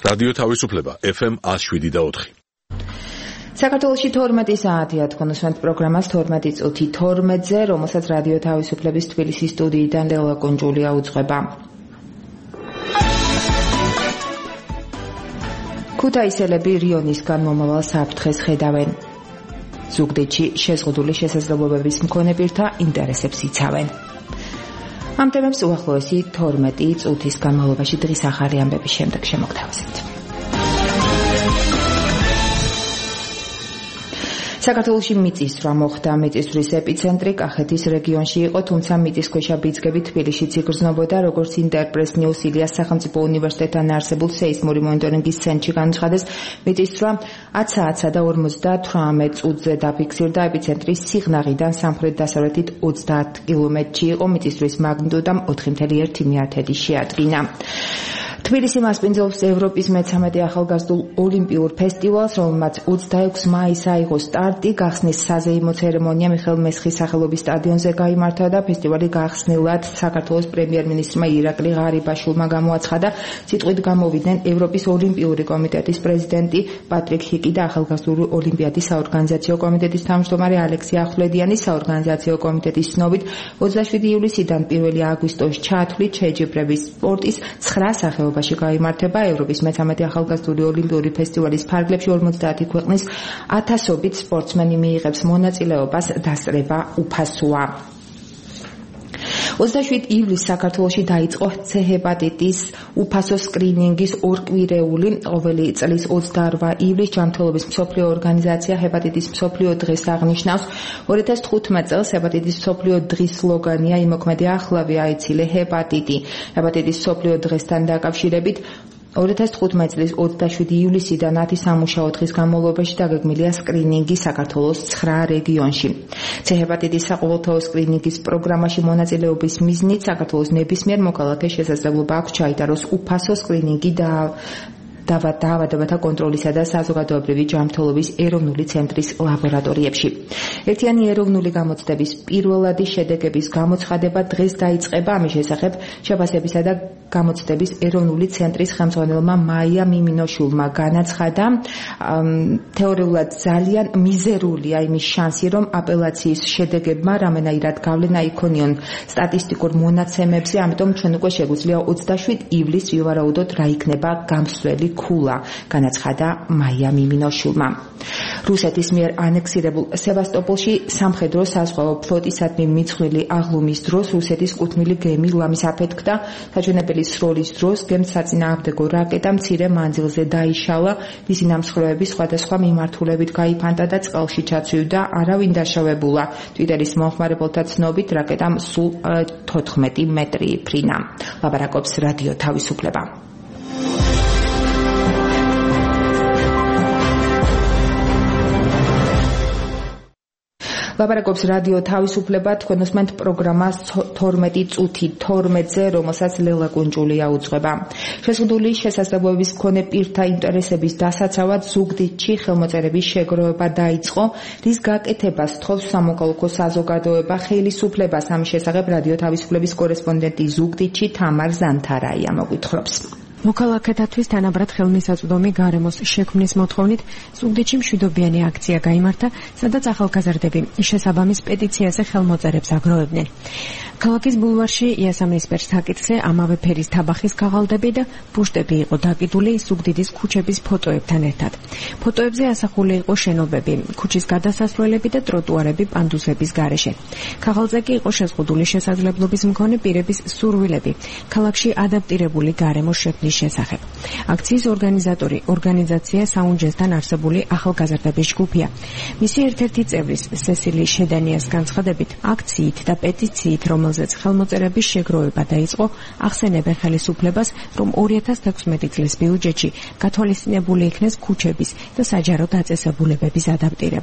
რადიო თავისუფლება FM 107.4. საქართველოში 12 საათია თქვენოსვენთ პროგრამას 12 წუთი 12-ზე, რომელსაც რადიო თავისუფლების თბილისის სტუდიიდან ლელა კუნჯულია უძღვება. ქუთაისელები რიონისგან მომავალ საფრთხეს ხედავენ. ზუგდიდში შეზღუდული შესაძლებლობების მქონე პირთა ინტერესებს იცავენ. ამ თემებს უახლოესი 12 წუთის განმავლობაში დღის ახალი ამბების შემდეგ შემოგთავაზებთ. საქართველოში მიწისძვრა მოხდა. მიწისძვრის ეპიცენტრი კახეთის რეგიონში იყო, თუმცა მიწისქვეშა ბიძგები თბილისშიც იგრძნობოდა, როგორც ინტერპრეს ნიუს ილიას სახელმწიფო უნივერსიტეტთან არსებულ სეისმური მონიტორინგის ცენტრში განაცხადეს, მიწისძვრა 10 საათსა და 58 წუთზე დაფიქსირდა. ეპიცენტრის სიღნაღიდან სამხრეთ-დასავლეთით 30 კილომეტრში იყო. მიწისძვრის მაგნიტუდამ 4.1 შეადგინა. თბილისი მასპინძლობს ევროპის მე-13 ახალგაზრდულ ოლიმპიურ ფესტივალს, რომელმაც 26 მაისს აიღო სტარტი. გახსნის საზეიმო ცერემონია მიხეილ მესხის სახელობის სტადიონზე გაიმართა და ფესტივალი გახსნილად საქართველოს პრემიერ-მინისტრმა ირაკლი ღარიბაშვილმა გამოაცხადა. სიტყვით გამოვიდნენ ევროპის ოლიმპიური კომიტეტის პრეზიდენტი პატრიკ ჰიკი და ახალგაზრდული ოლიმპიადის საორგანიზაციო კომიტეტის თავმჯდომარე ალექსი ახვლედიანი. საორგანიზაციო კომიტეტის ცნობით 27 ივლისიდან 1 აგვისტოს ჩათვლით შეჯიბრების სპორტის 9 სახეობაში გაიმართება. ევროპის მე-13 ახალგაზრდული ოლიმპიური ფესტივალის ფარგლებში 50 ქვეყნის ათასობით სპორტსმენი მიიღებს მონაწილეობას, დასწრება უფასოა. 27 ივლისს საქართველოში დაიწყო C ჰეპატიტის უფასო სკრინინგის ორკვირეული. ყოველი წლის 28 ივლისს ჯანმრთელობის მსოფლიო ორგანიზაცია ჰეპატიტის მსოფლიო დღეს აღნიშნავს. 2015 წელს ჰეპატიტის მსოფლიო დღის სლოგანია „იმოქმედე ახლავე აიცილე ჰეპატიტი“. ჰეპატიტის მსოფლიო დღესთან დაკავშირებით 2015 წლის 27 ივლისიდან 10 სამუშაო დღის განმავლობაში დაგეგმილია სკრინინგი საქართველოს 9 რეგიონში. C ჰეპატიტის საყოველთაო სკრინინგის პროგრამაში მონაწილეობის მიზნით საქართველოს ნებისმიერ მოქალაქეს შესაძლებლობა აქვს ჩაიტაროს უფასო სკრინინგი დაავადებათა კონტროლისა და საზოგადოებრივი ჯანმრთელობის ეროვნული ცენტრის ლაბორატორიებში. ერთიანი ეროვნული გამოცდების პირველადი შედეგების გამოცხადება დღეს დაიწყება. ამის შესახებ შეფასებისა და გამოცდების ეროვნული ცენტრის ხელმძღვანელმა მაია მიმინოშვილმა განაცხადა, თეორიულად ძალიან მიზერულია იმის შანსი, რომ აპელაციის შედეგებმა რამენაირად გავლენა იქონიონ სტატისტიკურ მონაცემებზე, ამიტომ ჩვენ უკვე შეგვიძლია 27 ივლისს ვივარაუდოთ რა იქნება გამსვლელი ქულა, განაცხადა მაია მიმინოშვილმა. რუსეთის მიერ ანექსირებულ სევასტოპოლში სამხედრო საზღვაო ფლოტისადმი მიძღვრილი აღლუმის დროს რუსეთის კუთვნილი გემი ლამის აფეთქდა. საჩვენებელი სროლის დროს გემს საწინააღმდეგო რაკეტა მცირე მანძილზე დაიშალა. მისი ნამსხვრევები სხვადასხვა მიმართულებით გაიფანტა და წყალში ჩაცივდა, არავინ დაშავებულა. ტვიტერის მომხმარებელთა ცნობით რაკეტამ სულ 14 მეტრი იფრინა. ლაპარაკობს რადიო თავისუფლება. ლაპარაკობს რადიო თავისუფლება, თქვენ უსმენთ პროგრამას 12 წუთი 12-ზე, რომელსაც ლელა კუნჯულია უძღვება. შეზღუდული შესაძლებლობების მქონე პირთა ინტერესების დასაცავად ზუგდიდში ხელმოწერების შეგროვება დაიწყო, რის გაკეთებას თხოვს სამოქალაქო საზოგადოება ხელისუფლებას. ამის შესახებ რადიო თავისუფლების კორესპონდენტი ზუგდიდში თამარ ზანთარაია მოგვითხრობს. მოქალაქეთათვის თანაბრად ხელმისაწვდომი გარემოს შექმნის მოთხოვნით ზუგდიდში მშვიდობიანი აქცია გაიმართა, სადაც ახალგაზრდები შესაბამის პეტიციაზე ხელმოწერებს აგროვებდნენ. ქალაქის ბულვარში იასამნისფერ საკითხზე ამავე ფერის თაბახის ქაღალდები და ბუშტები იყო დაკიდული ზუგდიდის ქუჩების ფოტოებთან ერთად. ფოტოებზე ასახული იყო შენობები, ქუჩის გადასასვლელები და ტროტუარები პანდუსების გარეშე. ქაღალდზე კი იყო შეზღუდული შესაძლებლობის მქონე პირების სურვილები ქალაქში ადაპტირებული გარემოს შექმნის შესახებ. აქციის ორგანიზატორი ორგანიზაცია საუნჯესთან არსებული ახალგაზრდების ჯგუფია. მისი ერთ-ერთი წევრის სესილი შედანიას განცხადებით, აქციით და პეტიციით, რომელზეც ხელმოწერების შეგროვება დაიწყო, ახსენებენ ხელისუფლებას, რომ 2016 წლის ბიუჯეტში გათვალისწინებული იქნეს ქუჩების და საჯარო დაწესებულებების ადაპტირება.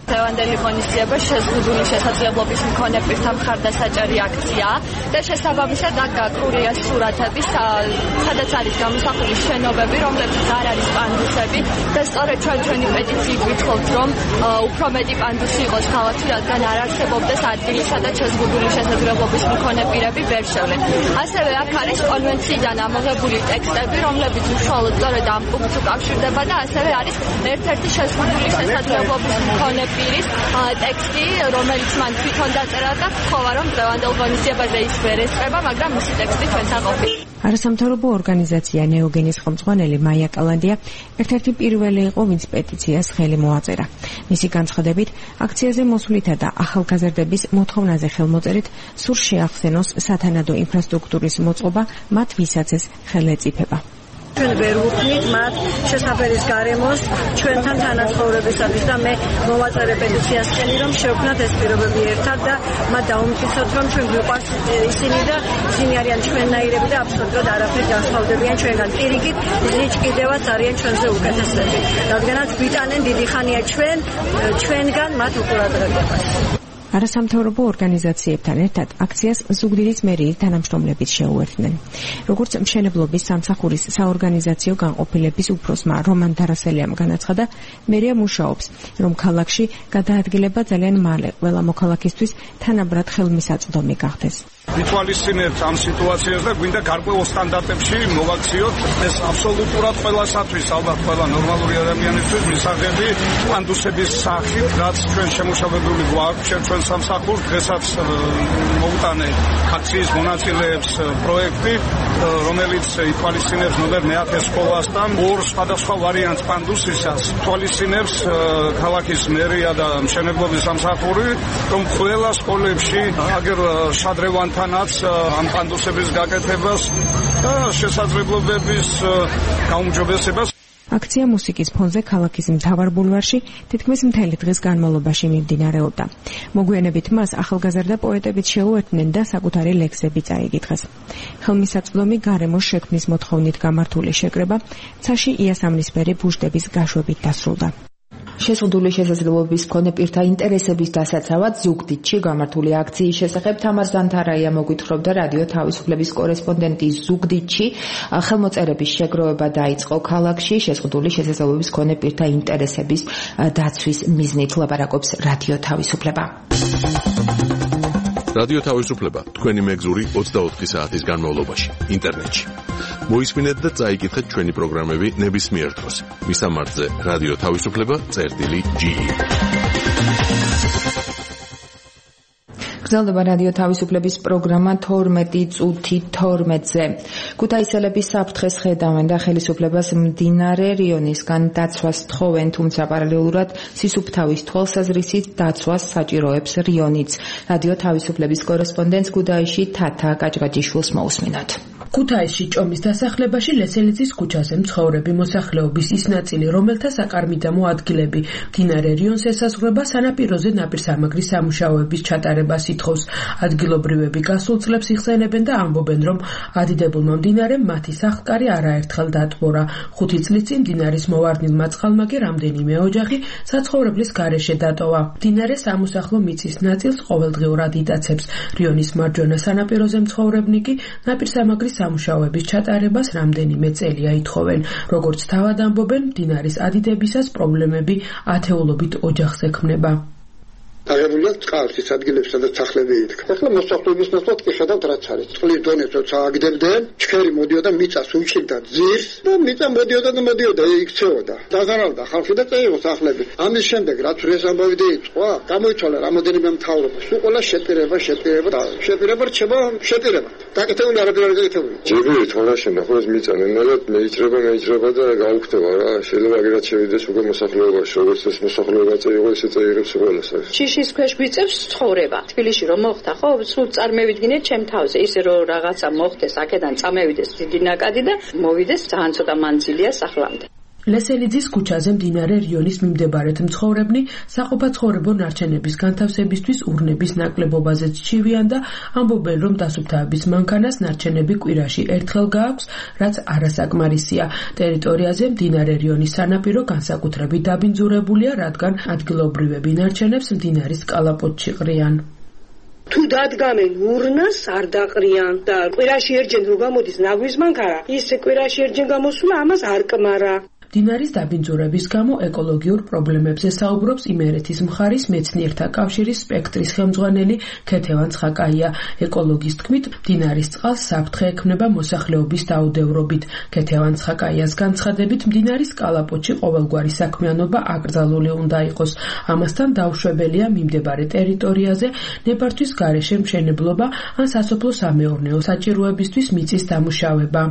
დღევანდელი ღონისძიება შეზღუდული შესაძლებლობის მქონე პირთა მხარდასაჭერი აქციაა და შესაბამისად აქ გაქურია სურათები, სადაც არის გამოსახული შენობები, რომლებიც არ არის პანდუსები და სწორედ ჩვენი პეტიციით ვითხოვთ, რომ უფრო მეტი პანდუსი იყოს ქალაქში, რადგან არ არსებობდეს ადგილი, სადაც შეზღუდული შესაძლებლობის მქონე პირები ვერ შევლენ. ასევე აქ არის კონვენციიდან ამოღებული ტექსტები, რომლებიც უშუალოდ სწორედ ამ პუნქტს უკავშირდება და ასევე არის ერთ-ერთი შეზღუდული შესაძლებლობის მქონე პირის ტექსტი, რომელიც მან თვითონ დაწერა და გთხოვა, რომ დღევანდელ ღონისძიებაზე ის ვერ ესწრება, მაგრამ მისი ტექსტი ჩვენთან ყოფილა. არასამთავრობო ორგანიზაცია ნეოგენის ხელმძღვანელი მაია კალანდია ერთ-ერთი პირველი იყო, ვინც პეტიციას ხელი მოაწერა. მისი განცხადებით, აქციაზე მოსuliთა და ახალგაზრდების მოთხოვნაზე ხელმოწერით სურს შეახსენოს სათანადო ინფრასტრუქტურის მოწყობა მათ ვისაც ეს ხელეწიფება. ჩვენ ვერ ვუხმით მათ შესაფერის გარემოს ჩვენთან თანაცხოვრებისათვის და მე მოვაწერე პეტიციას ხელი, რომ შევქმნათ ეს პირობები ერთად და მათ დავუმტკიცოთ, რომ ჩვენ გვიყვარს ისინი და ისინი არიან ჩვენნაირები და აბსოლუტურად არაფერი განსხვავდებიან ჩვენგან. პირიქით, ისინი კიდევაც არიან ჩვენზე უკეთესები, რადგანაც გვიტანენ დიდი ხანია ჩვენგან მათ უყურადღებას. არასამთავრობო ორგანიზაციებთან ერთად აქციას ზუგდიდის მერიის თანამშრომლებიც შეუერთდნენ. როგორც მშენებლობის სამსახურის საორგანიზაციო განყოფილების უფროსმა რომან დარასელიამ განაცხადა, მერია მუშაობს, რომ ქალაქში გადაადგილება ძალიან მალე ყველა მოქალაქისთვის თანაბრად ხელმისაწვდომი გახდეს. ვითვალისწინებთ ამ სიტუაციას და გვინდა გარკვეულ სტანდარტებში მოვაქციოთ. ეს აბსოლუტურად ყველასათვის, ალბათ ყველა ნორმალური ადამიანისთვის მისაღები პანდუსების სახით, რაც ჩვენ შემუშავებული გვაქვს ჩვენ სამსახურს. დღესაც მოუტანე აქციის მონაწილეებს პროექტი, რომელიც ითვალისწინებს ნომერ მე-10 სკოლასთან ორ სხვადასხვა ვარიანტს პანდუსისას. ითვალისწინებს ქალაქის მერია და მშენებლობის სამსახური, რომ ყველა სკოლებში აგერ შადრევანთანაც ამ პანდუსების გაკეთებას და შესაძლებლობების გაუმჯობესებას. აქცია მუსიკის ფონზე ქალაქის მთავარ ბულვარში თითქმის მთელი დღის განმავლობაში მიმდინარეობდა. მოგვიანებით მას ახალგაზრდა პოეტებიც შეუერთდნენ და საკუთარი ლექსები წაიკითხეს. ხელმისაწვდომი გარემოს შექმნის მოთხოვნით გამართული შეკრება ცაში იასამნისფერი ბუშტების გაშვებით დასრულდა. შეზღუდული შესაძლებლობის მქონე პირთა ინტერესების დასაცავად ზუგდიდში გამართული აქციის შესახებ თამარ ზანთარაია მოგვითხრობდა რადიო თავისუფლების კორესპონდენტი ზუგდიდში. ხელმოწერების შეგროვება დაიწყო ქალაქში შეზღუდული შესაძლებლობის მქონე პირთა ინტერესების დაცვის მიზნით. ლაპარაკობს რადიო თავისუფლება. რადიო თავისუფლება თქვენი მეგზური 24 საათის განმავლობაში ინტერნეტში. მოისმინეთ და წაიკითხეთ ჩვენი პროგრამები ნებისმიერ დროს. მისამართზე რადიო თავისუფლება.ge. გრძელდება რადიო თავისუფლების პროგრამა 12 წუთი 12-ზე. ქუთაისელების საფრთხეს ხედავენ და ხელისუფლებას მდინარე რიონისგან დაცვას თხოვენ, თუმცა პარალელურად სისუფთავის თვალსაზრისით დაცვას საჭიროებს რიონიც. რადიო თავისუფლების კორესპონდენტს ქუთაისში თათა კაჭკაჭიშვილს მოусმინოთ. ქუთაისში ჭომის დასახლებაში ლესელიძის ქუჩაზე მცხოვრები მოსახლეობის ის ნაწილი, რომელთა საკარმიდამო ადგილები მდინარე რიონს ესაზღვრება, სანაპიროზე ნაპირსამაგრის სამუშაოების ჩატარებას ითხოვს. ადგილობრივები გასულ წლებს იხსენებენ და ამბობენ, რომ ადიდებულმა მდინარემ მათი სახლკარი არაერთხელ დატბორა. 5 წლის წინ მდინარის მოვარდნილმა წყალმა კი რამდენიმე ოჯახი საცხოვრებლის გარეშე დატოვა. მდინარე სამოსახლო მიწის ნაწილს ყოველდღიურად იტაცებს. რიონის მარჯვენა სანაპიროზე მცხოვრებნი კი ნაპირსამაგრის სამუშაოების ჩატარებას რამდენიმე წელია ითხოვენ. როგორც თავად ამბობენ, მდინარის ადიდებისას პრობლემები ათეულობით ოჯახს ექმნება. აღებულია წყალს ის ადგილებს, სადაც სახლები იდგა. ახლა მოსახლეობის ნაცვლად კი ხედავთ რაც არის. წყლის დონე როცა აგდებდნენ, ჩქერი მოდიოდა მიწას უჭირდა ძირს და მიწა მოდიოდა იქცეოდა. დაზარალდა ხალხი და წაიღო სახლები. ამის შემდეგ რაც ეს ამბავი დაიწყო, გამოიცვალა რამოდენიმე მთავრობა. სულ ყველა შეპირება რჩება შეპირება. გაკეთებული არაფერი არ გაკეთებული. ჯერჯერობით თვალაში ნახოს მიწა ნენადად მეიჭრება და გაუხდება რა. შეიძლება აგერაც შევიდეს უკვე მოსახლეობაში, როგორც ეს მოსახლეობა წაიღო, ესე წაიღებს ყველას. შიშის ქვეშ გვიწევს ცხოვრება. თბილისში რომ მოხდა, ხო, სულ წარმევიდგინეთ ჩემ თავზე, ისე რომ რაღაცა მოხდეს, აქედან წამევიდეს დიდი ნაკადი და მოვიდეს ძალიან ცოტა მანძილია სახლამდე. ლესელიძის ქუჩაზე მდინარე რიონის მიმდებარედ მცხოვრებნი საყოფაცხოვრებო ნარჩენების განთავსებისთვის ურნების ნაკლებობაზეც ჩივიან და ამბობენ, რომ დასუფთავების მანქანას ნარჩენები კვირაში ერთხელ გააქვს, რაც არასაკმარისია. ტერიტორიაზე მდინარე რიონის სანაპირო განსაკუთრებით დაბინძურებულია, რადგან ადგილობრივები ნარჩენებს მდინარის კალაპოტში ყრიან. თუ დადგამენ ურნას არ დაყრიან და კვირაში ერჯენ რო გამოდის ნაგვის მანქანა, ის კვირაში ერჯენ გამოსულა ამას არ კმარა. მდინარის დაბინძურების გამო ეკოლოგიურ პრობლემებზე საუბრობს იმერეთის მხარის მეცნიერთა კავშირის სპექტრის ხელმძღვანელი ქეთევან ცხაკაია. ეკოლოგის თქმით, მდინარის წყალს საფრთხე ექმნება მოსახლეობის დაუდევრობით. ქეთევან ცხაკაიას განცხადებით, მდინარის კალაპოტში ყოველგვარი საქმიანობა აკრძალული უნდა იყოს. ამასთან დაუშვებელია მიმდებარე ტერიტორიაზე ნებართვის გარეშე მშენებლობა ან სასოფლო-სამეურნეო საჭიროებისთვის მიწის დამუშავება.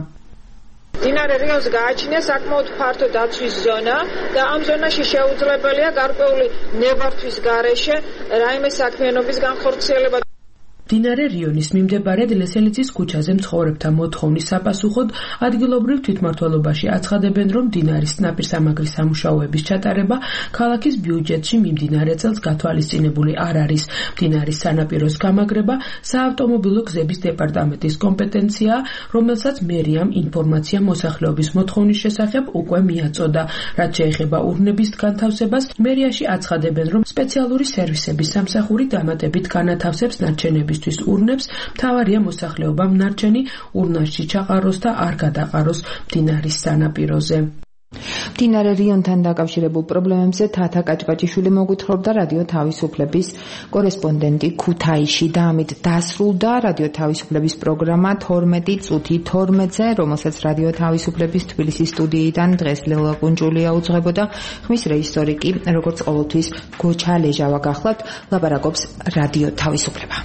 მდინარე რიონს გააჩნია საკმაოდ ფართო დაცვის ზონა და ამ ზონაში შეუძლებელია გარკვეული ნებართვის გარეშე რაიმე საქმიანობის განხორციელება. მდინარე რიონის მიმდებარედ ლესელიძის ქუჩაზე მცხოვრებთა მოთხოვნის საპასუხოდ ადგილობრივ თვითმმართველობაში აცხადებენ, რომ მდინარის ნაპირსამაგრის სამუშაოების ჩატარება ქალაქის ბიუჯეტში მიმდინარე წელს გათვალისწინებული არ არის. მდინარის სანაპიროს გამაგრება საავტომობილო გზების დეპარტამენტის კომპეტენციაა, რომელსაც მერიამ ინფორმაცია მოსახლეობის მოთხოვნის შესახებ უკვე მიაწოდა. რაც შეეხება ურნების განთავსებას, მერიაში აცხადებენ, რომ სპეციალური სერვისების სამსახური დამატებით განათავსებს ნარჩენების ურნებს, მთავარია მოსახლეობამ ნარჩენი ურნაში ჩაყაროს და არ გადაყაროს მდინარის სანაპიროზე. მდინარე რიონთან დაკავშირებულ პრობლემებზე თათა კაჭკაჭიშვილი მოგვითხრობდა რადიო თავისუფლების კორესპონდენტი ქუთაისში და ამით დასრულდა რადიო თავისუფლების პროგრამა 12 წუთი 12-ზე, რომელსაც რადიო თავისუფლების თბილისის სტუდიიდან დღეს ლელა კუნჭულია უძღვებოდა. ხმის რეჟისორი კი როგორც ყოველთვის გოჩა ლეჟავა გახლავთ. ლაპარაკობს რადიო თავისუფლება.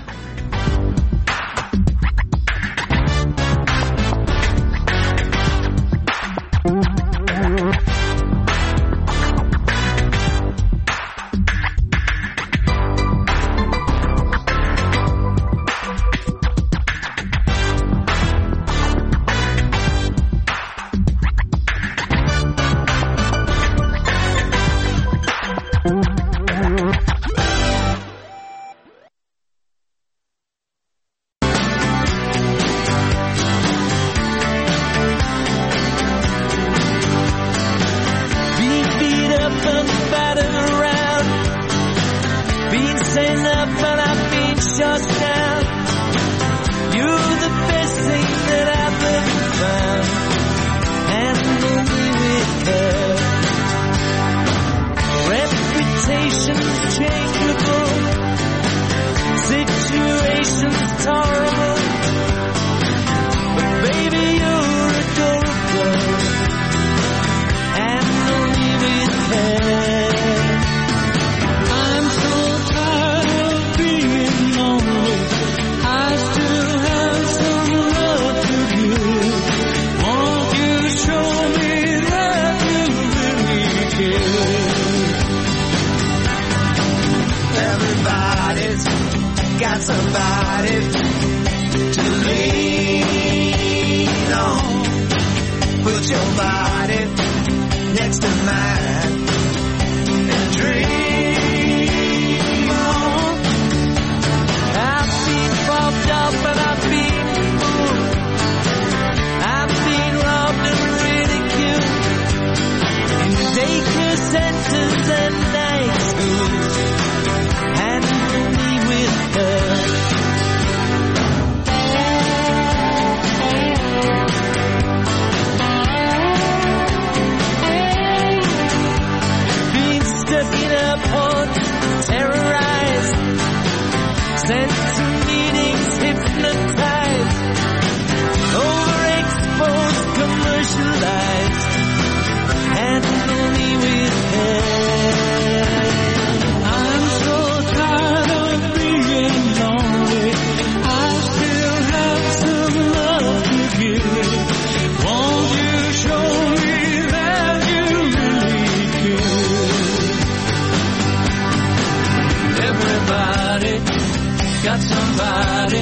Got somebody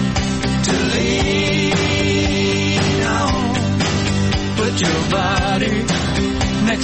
to lean on. Put your body next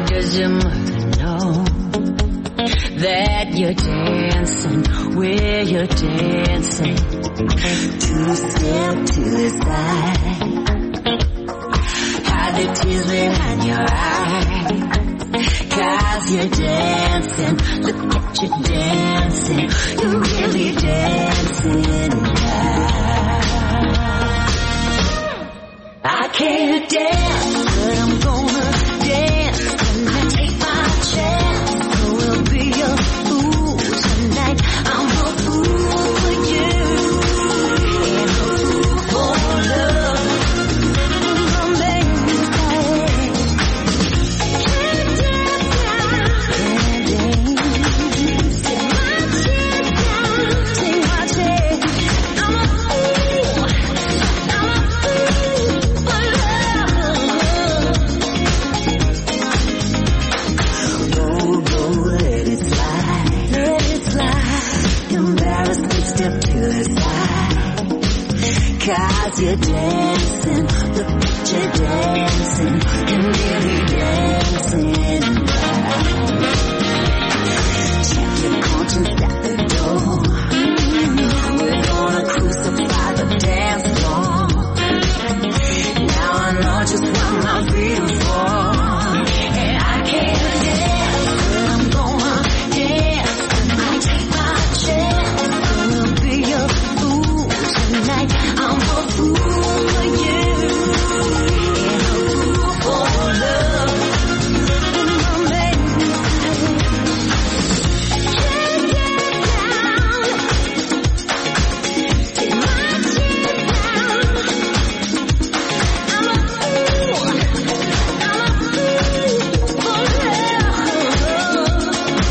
does your mother know that you're dancing where you're dancing? Two step to the side, hide the tears behind your eyes, 'cause you're dancing, look at you dancing, you're really dancing now. I can't dance, but I'm gonna dance and I take my chance. I will be your fool tonight. I'm a fool for you and a fool for love. My baby said, can't dance now, can't dance. Take my chance down, take my chance. I'm a fool, I'm a fool for love. Go, let it slide, let it slide. Embarrass me, step to the side, 'cause you're dancing, look at you dancing, you're really dancing now. Check your conscience at the door, we're gonna crucify the dance floor. Now I know just what my feet for, and I can't dance, but I'm gonna dance, and I take my chance. I will be your fool tonight. I'm a fool for you and a fool for love. My baby said, can't dance now, take my chance down. I'm a fool, I'm a fool for love.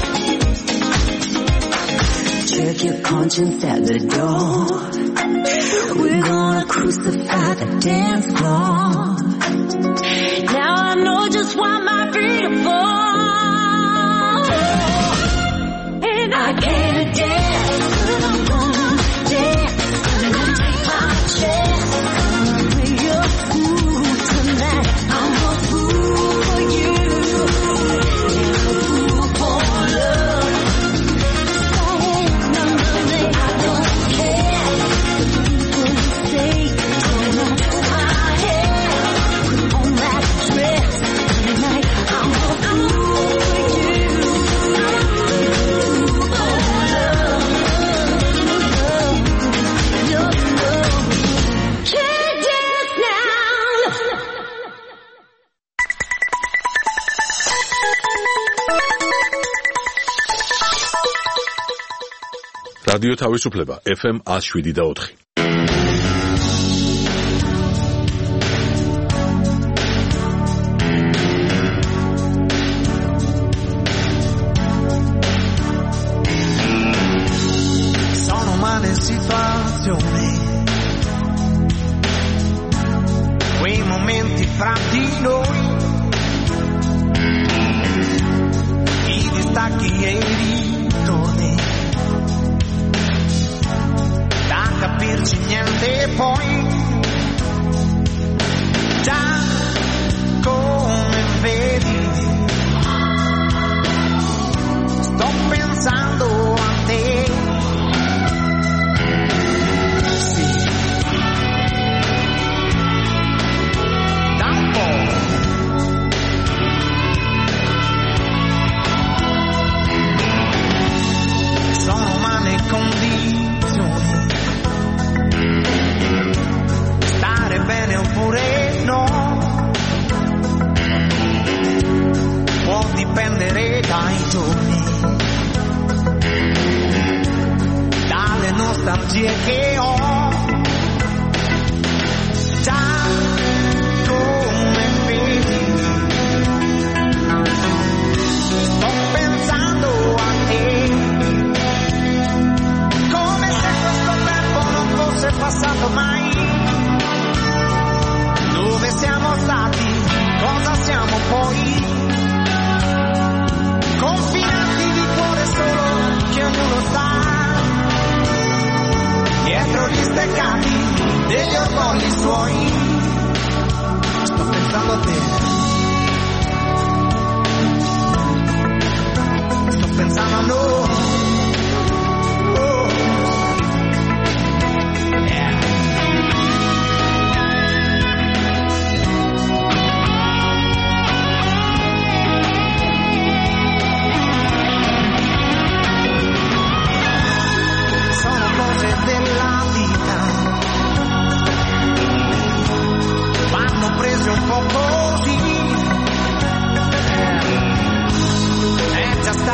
Check your conscience at the door, we're gonna crucify the dance floor. Now I know just what my feet are for, and I can't dance, but I'm gonna dance, and I take my chance. I'll be your fool tonight. I'm a fool for you and a fool for love. I don't care what people say. Turn up my hair, put on that dress tonight. I'm a fool for you. I'm a fool for love. Can't dance now. რადიო თავისუფლება FM 107.4. Sono umane situazioni, quei momenti fra di noi, i distacchi e i ritorni, da capirci niente poi, già come vedi, sto pensando a te. Sì, da un po'. Sono umane condizioni, stare bene oppure no, può dipendere dai giorni, dalle nostalgie che ho, già come vedi, sto pensando a te, come se questo tempo non fosse passato mai. Dove siamo stati, cosa siamo poi, confinanti di cuore solo che ognuno sa, dietro gli steccati degli orgogli suoi. Sto pensando a te,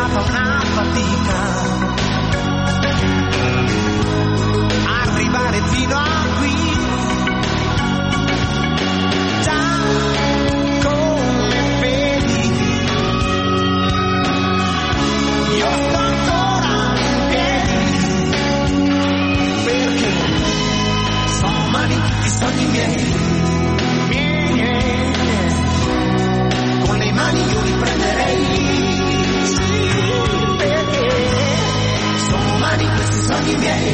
stata una fatica arrivare fino a qui. Già come vedi io sto ancora in piedi, perché sono umani tutti i sogni miei. Con le mani io li prenderei, perché sono umani questi sogni miei.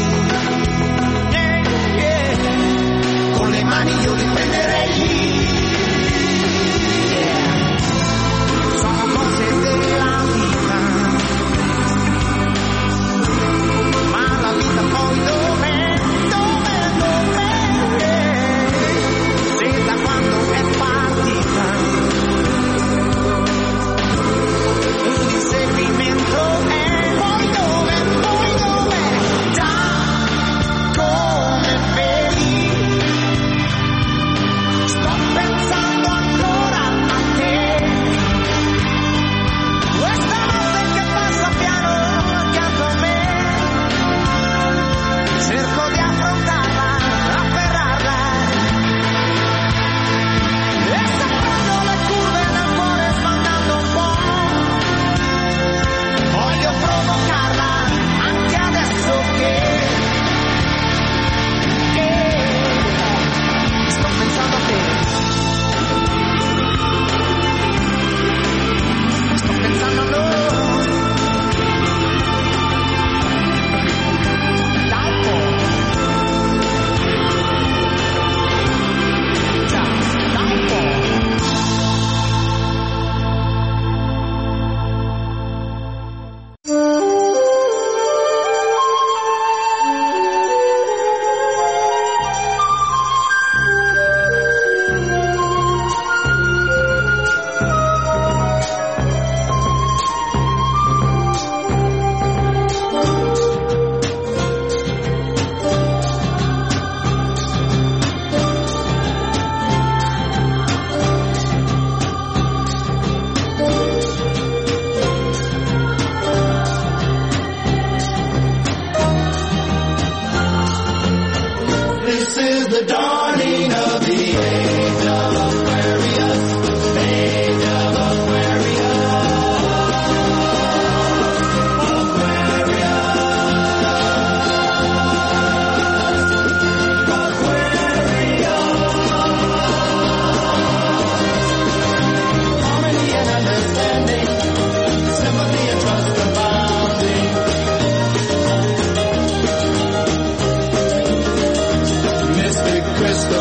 Con le mani io li prenderei. Sono cose della vita, ma la vita poi dov'è? Se da quando è partita un inseguimento è poi dove? Già come vedi sto pensando ancora a te. Questa notte che passa piano accanto a me, cerco di affrontarla, afferrarla, e sapendo le curve nel cuore sbandando un po', voglio provocarla anche adesso che sto pensando a te. Sto pensando a noi. Da un po'. Già, da un po'. This is the dawning of the age of Aquarius, age of harmony and understanding, sympathy and trust abounding. Mystic crystal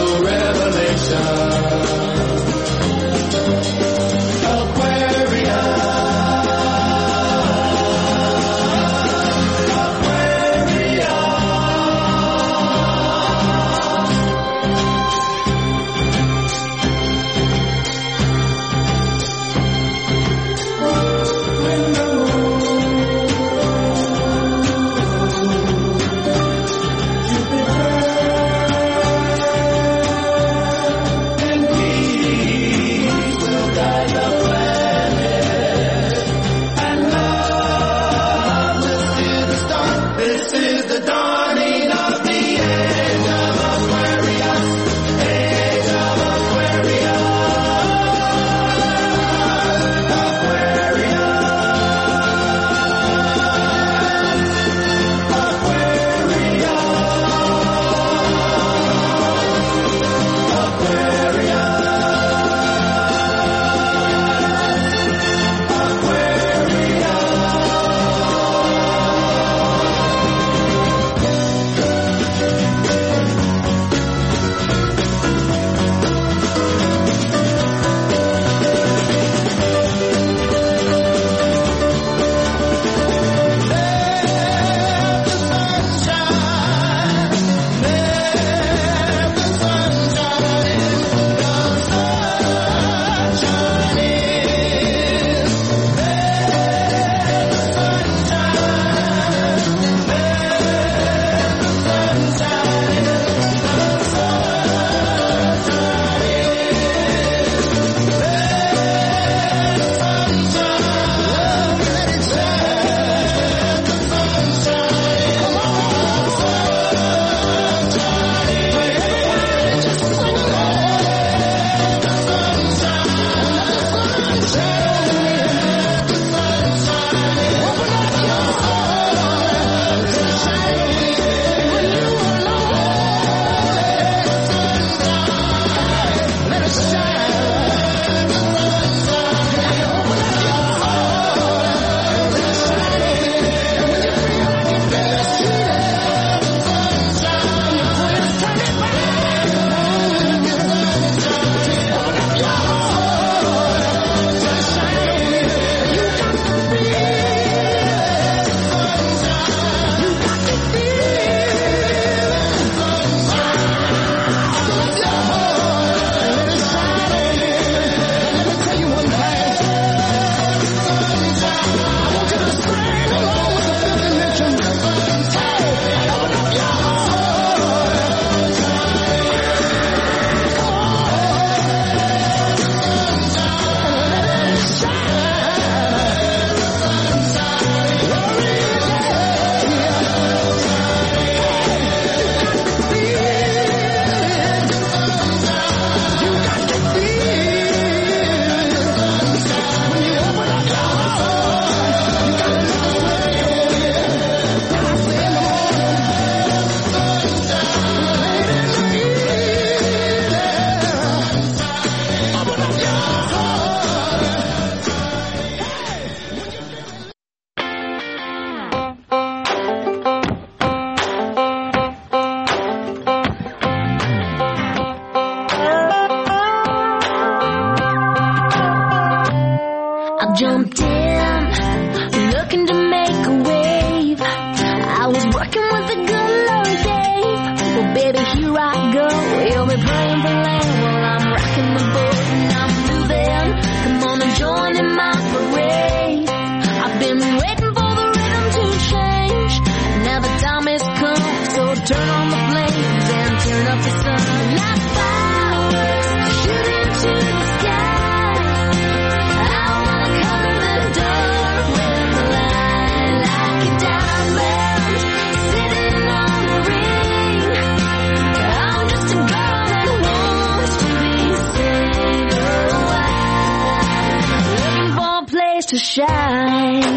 working with the good Lord Dave. Well, baby, here I go. You'll be praying for land while I'm rocking the boat and I'm moving. Come on and join in my parade. I've been waiting for the rhythm to change. Now the time has come, so turn on the flames and turn up the sun. Like fireworks shooting to the sky. I wanna color the dark with the light like a diamond sitting on a ring. I'm just a girl that wants to be seen a while, looking for a place to shine.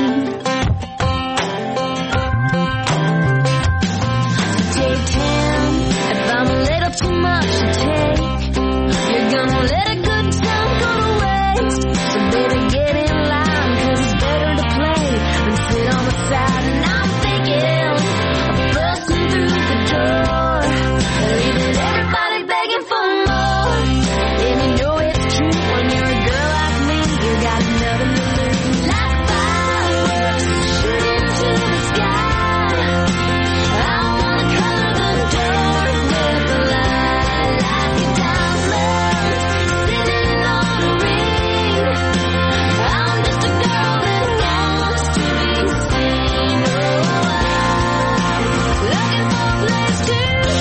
Take 10 if I'm a little too much to take. You're gonna let a good time go to waste. So baby, get in line, 'cause it's better to play than sit on the side. And I'm thinking of busting through the door, leaving everybody begging for more. And you know it's true when you're a girl like me, you got nothing to lose. Like fireworks shooting to the sky. I wanna color the dark with the light like a diamond sitting on a ring. I'm just a girl that wants to be seen a while, looking for a place to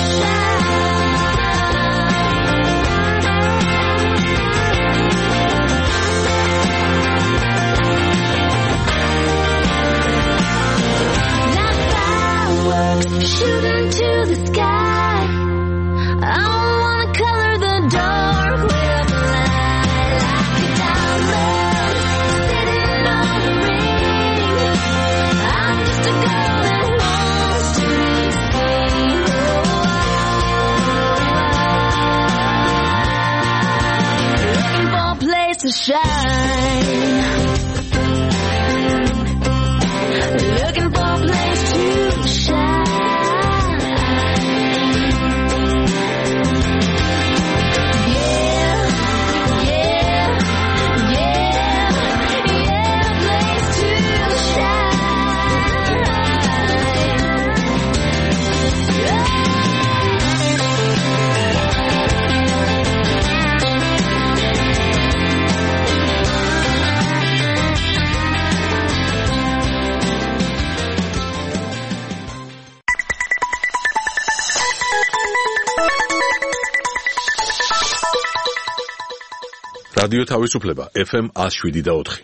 Like fireworks shooting to the sky. I wanna color the dark with the light like a diamond sitting on a ring. I'm just a girl that wants to be seen a while, looking for a place to shine. Looking for a place to shine. Yeah, yeah, yeah, yeah, a place to რადიო თავისუფლება FM 107.4.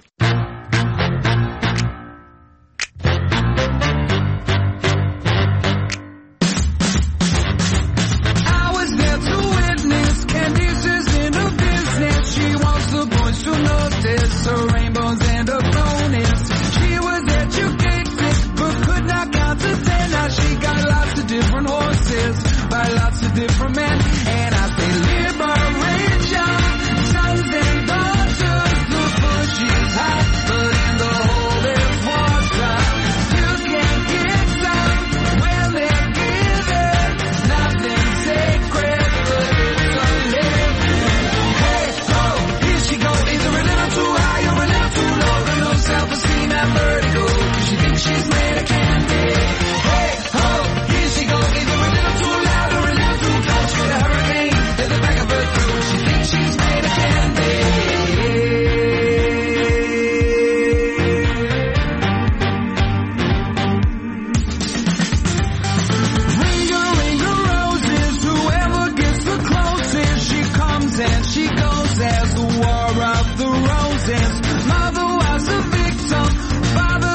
I was there to witness. Candice is in her business. She wants the boys to notice her rainbows and her bonus. She was educated but could not count to 10. Now she got lots of different horses by lots of different men. And I say liberation, sons and daughters. The bush is hot, but in the hole there's water. You can get some when they're given. Nothing sacred, but it's a living. Hey, oh, here she goes. Either a little too high or a little too low. Got no self-esteem and vertigo. She thinks she's made of candy. Hey, oh, here she goes. Either a little too loud or a little too close. Get a hurricane to the back of her throat. She thinks she's made of candy. Ring of roses, whoever gets the closest. She comes and she goes as the war of the roses. Mother was a victim, father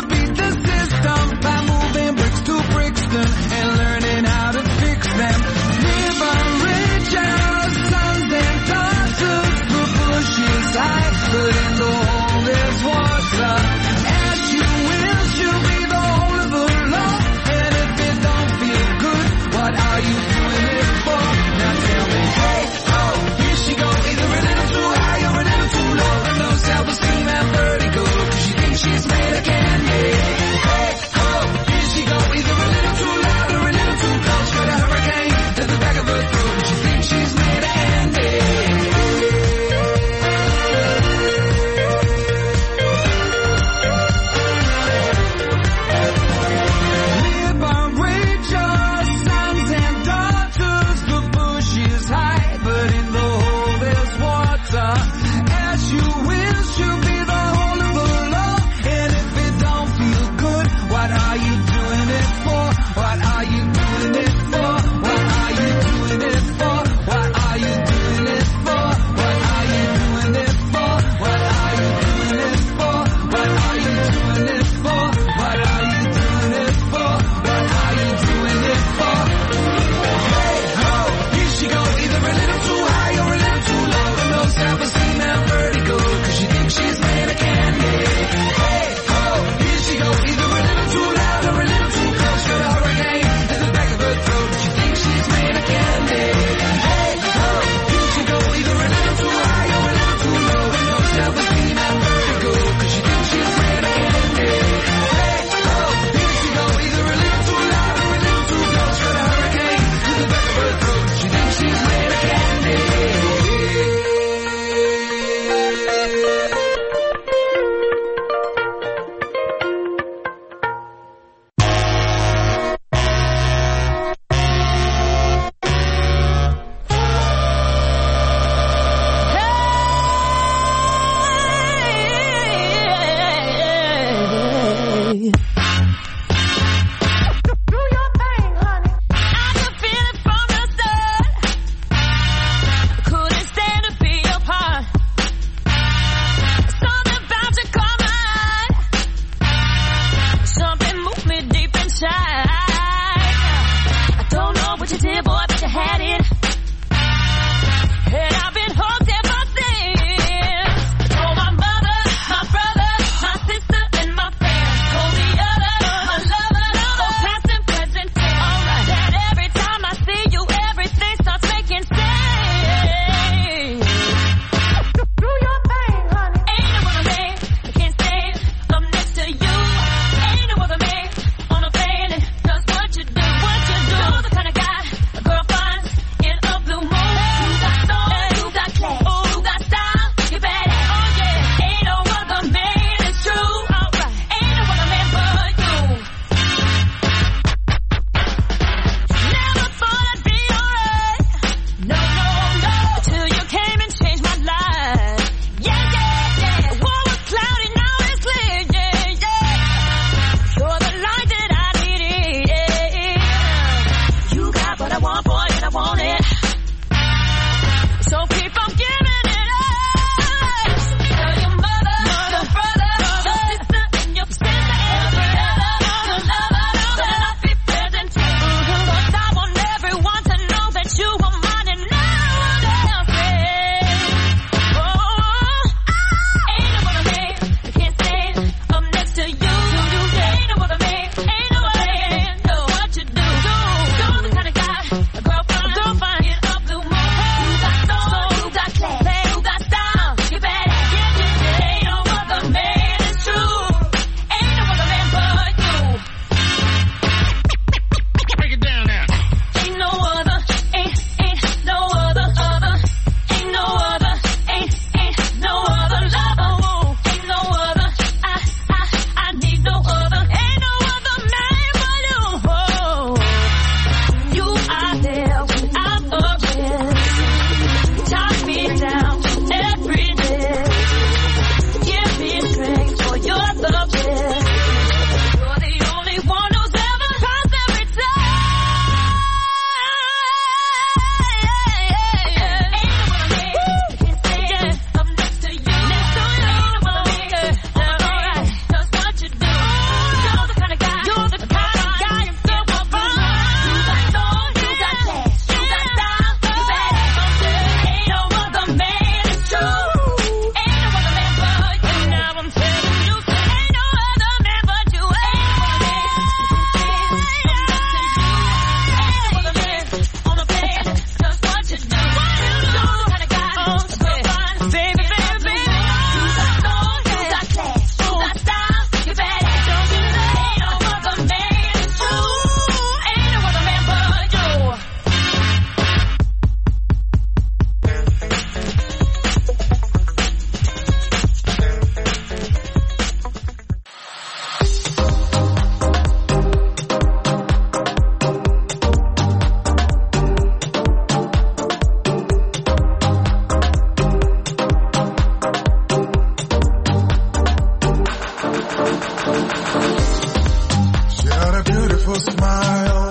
She had a beautiful smile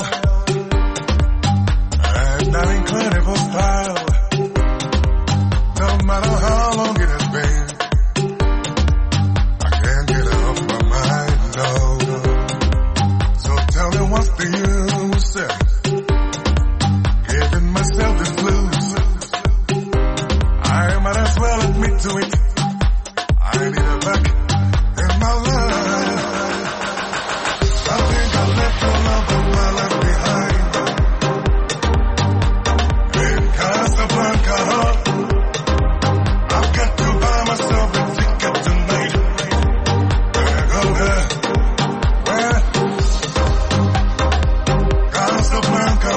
and an incredible style. No matter how long it has been, I can't get her off my mind, no. So tell me what's the use giving myself this blues. I might as well admit to it, I need her back in my life. I think I left the love of my life behind in Casablanca. I've got to buy myself a ticket tonight. Where go there? Where? Casablanca.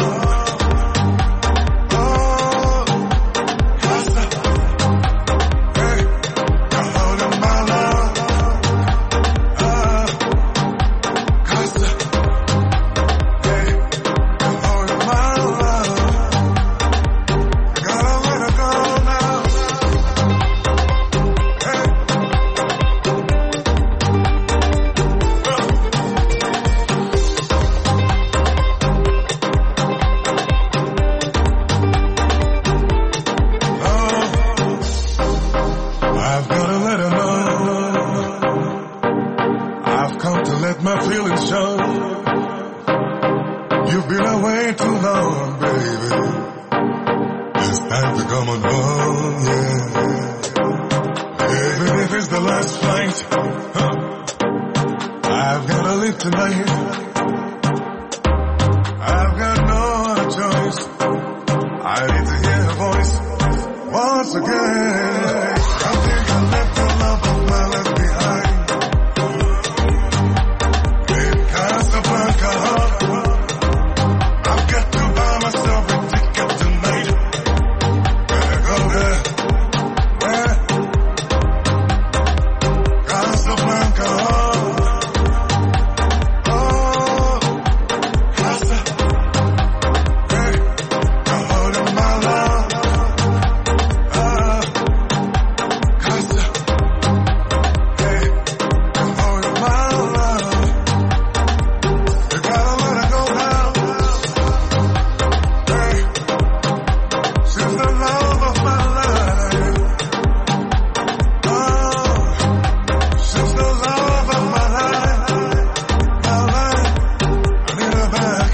Oh, Casa. Hey, you're holding my love. Casa. Hey, you're holding my love. You gotta let her go now. Hey. I've gotta let her know. I've come to let my feelings show. You've been away too long, baby. It's time to come on home, yeah. Even if it's the last flight, I've gotta leave tonight. I've got no other choice. I need to hear her voice once again. I think I left the love of my life behind in Casablanca. I've got to buy myself a ticket tonight. Better go there. Where? Casablanca. Oh, Casa. Hey, you're holding my love. Casa. Hey, you're holding my love. You gotta let her go now. Hey, she's the love of my life. Oh, she's the love of my life. My life, I need her back.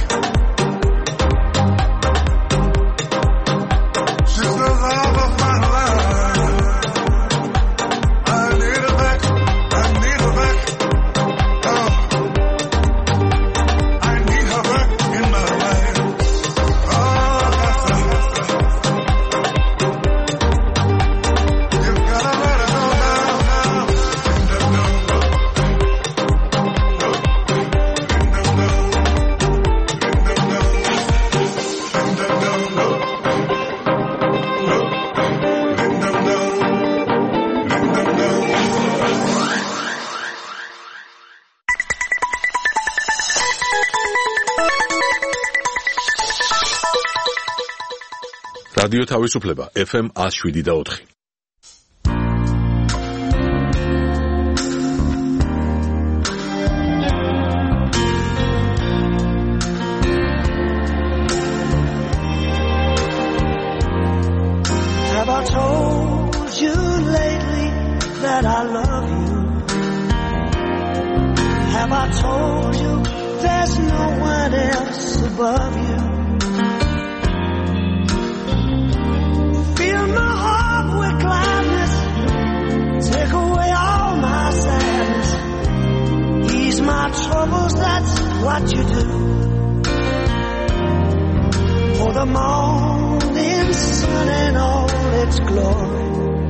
She's the love of my life. I need her back. I need her back. Oh, I need her back in my life. Oh, you gotta let her go now. რადიო თავისუფლება FM 107.4. Have I told you lately that I love you? Have I told you there's no one else above you? Fill my heart with gladness, take away all my sadness, ease my troubles, that's what you do. For the morning sun and all its glory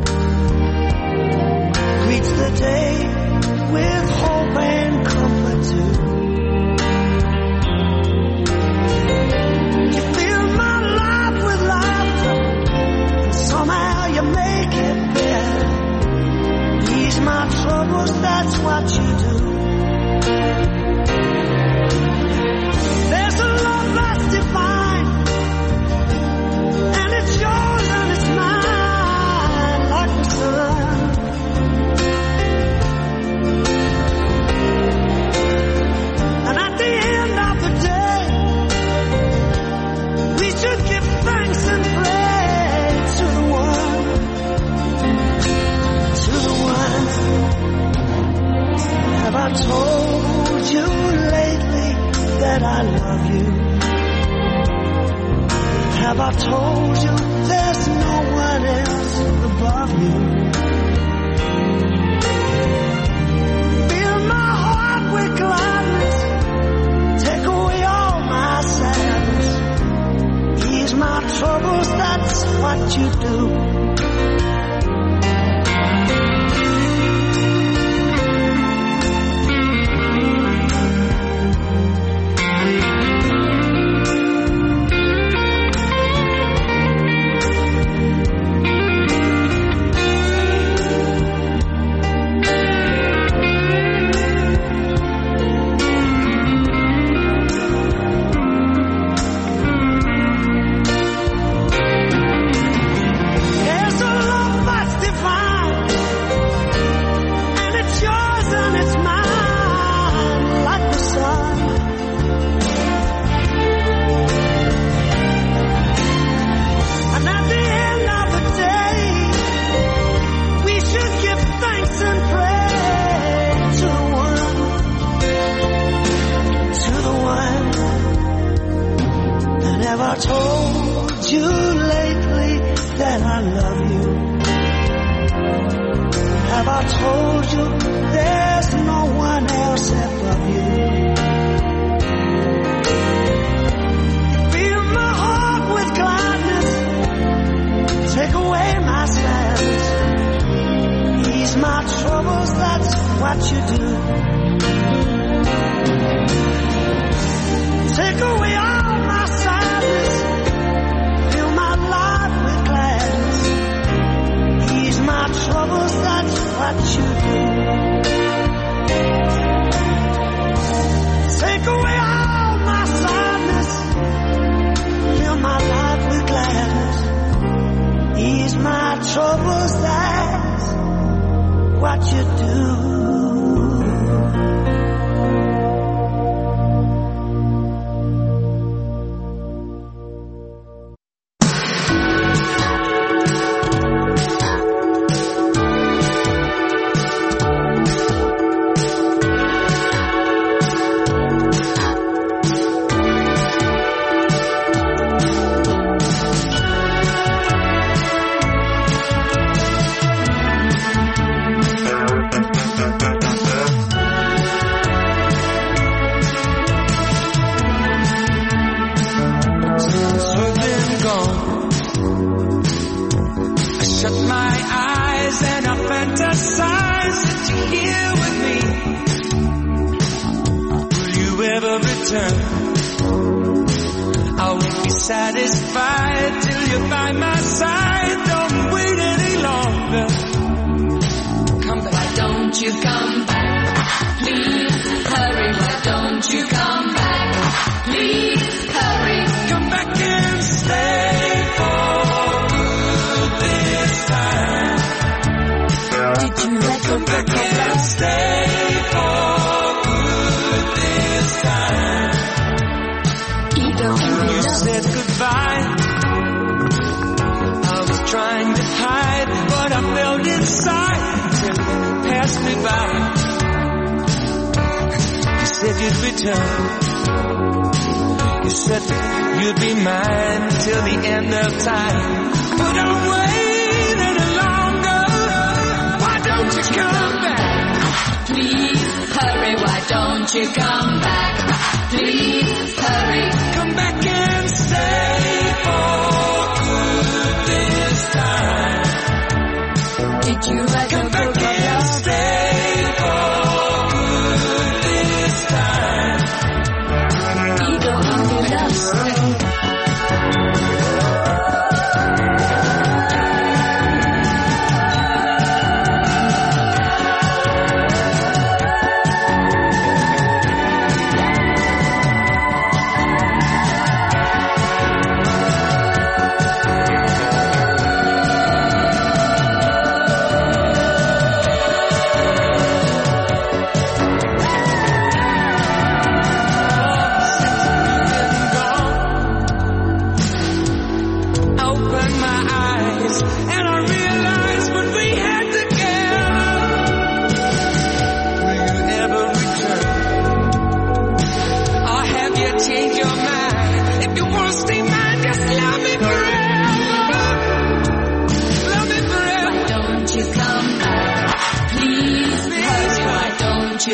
greets the day with hope and comfort too. You fill my life with laughter, and somehow you make it better. Ease my troubles, that's what you do. There's a love that's divine, and it's yours and it's mine, like the sun. told you lately that I love you? Have I told you there's no one else above you? Fill my heart with gladness, take away all my sadness, ease my troubles, that's what you do.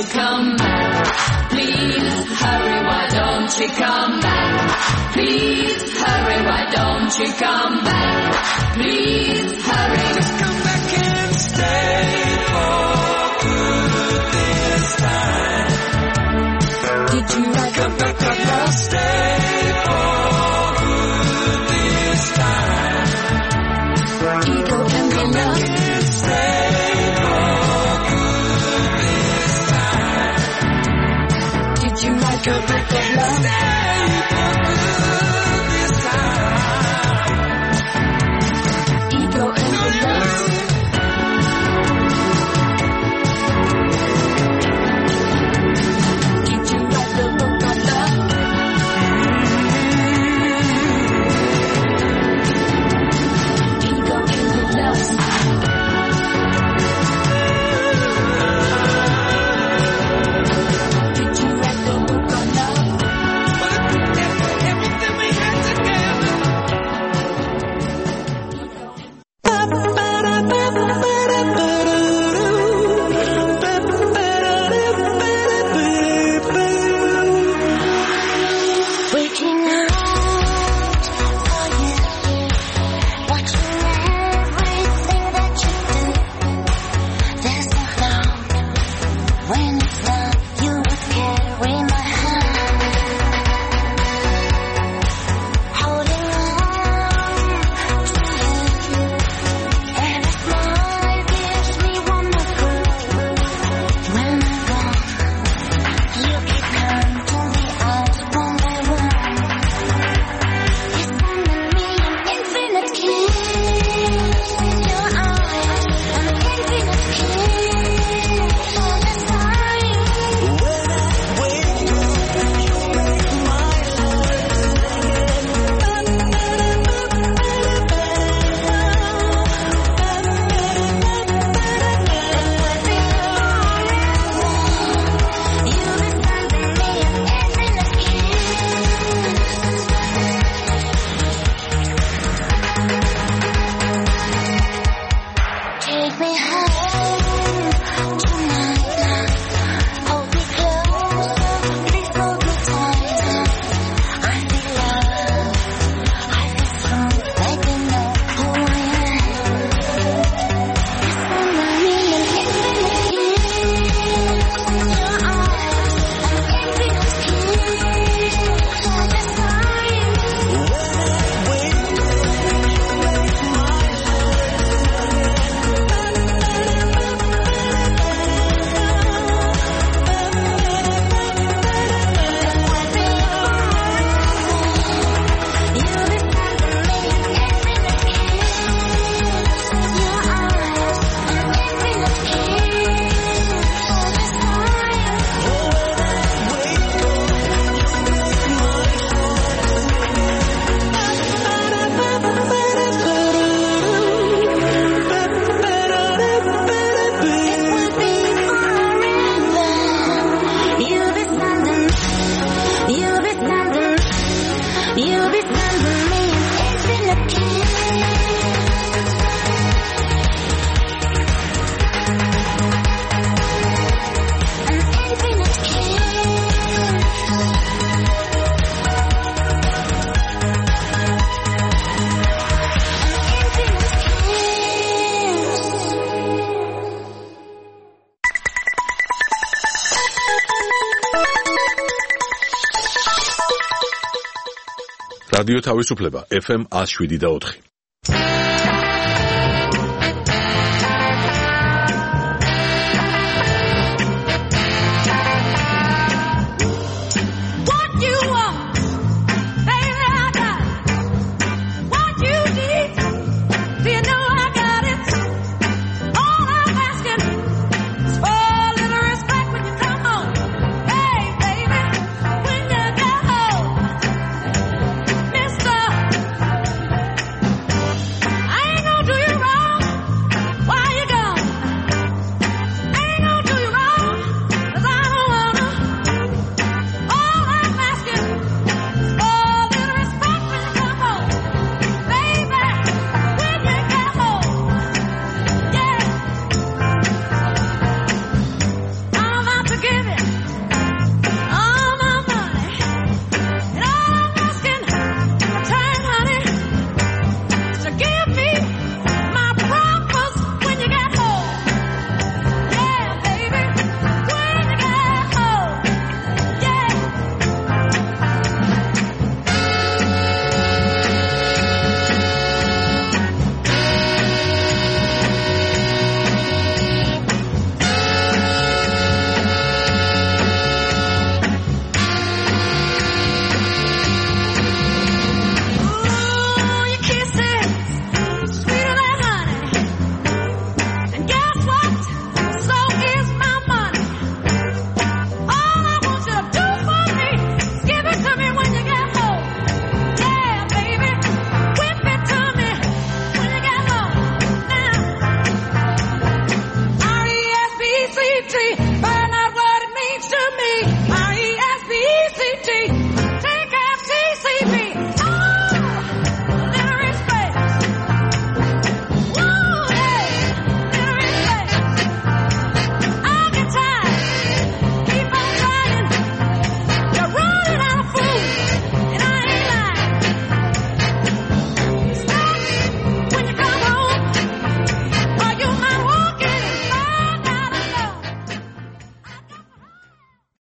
come back? Please hurry, why don't you come back? Please hurry, why don't you come back? Please hurry. Just come back and stay for good this time. Did you like Come back and stay for good this time. ego and the love? And stay for good this time. Did you like Come back and stay for good this time. ego and the love? Did you like the look of love? Ego and the love. Did you like the look of love? Everything we had together. Waking out for you, watching everything that you do. There's no doubt when it's done, you would carry my hand, holding on to you. Every smile gives me one more proof. When I'm gone, you keep counting the hours one by one. You're sending me an infinite kiss in your eyes, an infinite kiss all the time. When I wake up, you make my heart Take me home tonight. Hold me close, please hold me tight. I feel love, I feel strong, let me know who I am. You're sending me an infinite kiss in your eyes, an infinite kiss all the time. You'll be sending me an infinite kiss. An infinite რადიო თავისუფლება FM 107.4